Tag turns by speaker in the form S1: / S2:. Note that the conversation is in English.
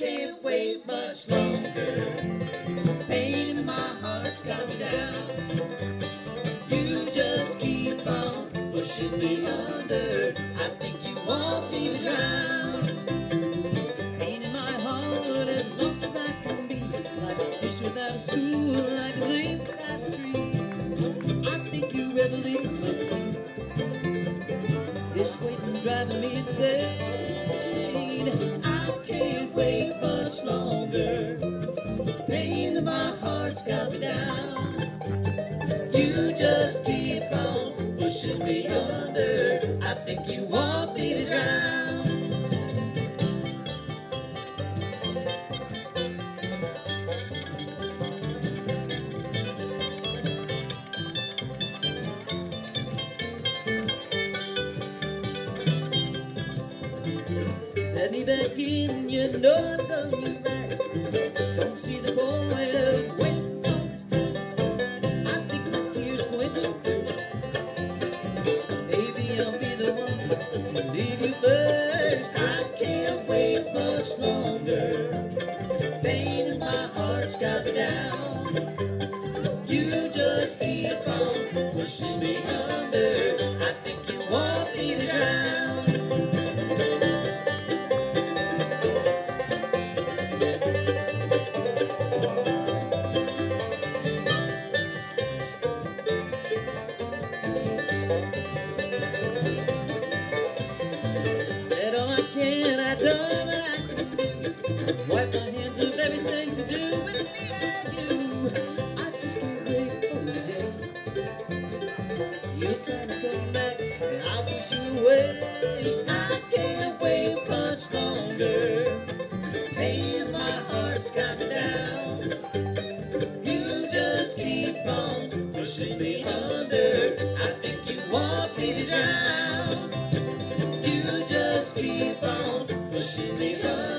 S1: can't wait much longer. Pain in my heart's got me down. You just keep on pushing me under. I think you want me to drown. Pain in my heart, as lost as I can be, like a fish without a school, like a leaf without a tree. I think you readily believe this waiting's driving me insane. I can't wait much longer. Pain in my heart's got me down. You just keep on pushing me under. I think you want me to drown. Let me back in, you know I've done you right. Don't see the point of wasting all this time. I think my tears quench your thirst. Maybe I'll be the one to leave you first. I can't wait much longer. Pain in my heart's got me down. You just keep on pushing me under. I think you want me to drown. Said all I can, I done what I can do. Wipe my hands of everything to do with me and you. I just can't wait for the day you're trying to come back and I'll push you away. I can't wait much longer. Pain in my heart's got me down. You just keep on pushing me under. I think you want me to drown. You just keep on pushing me under.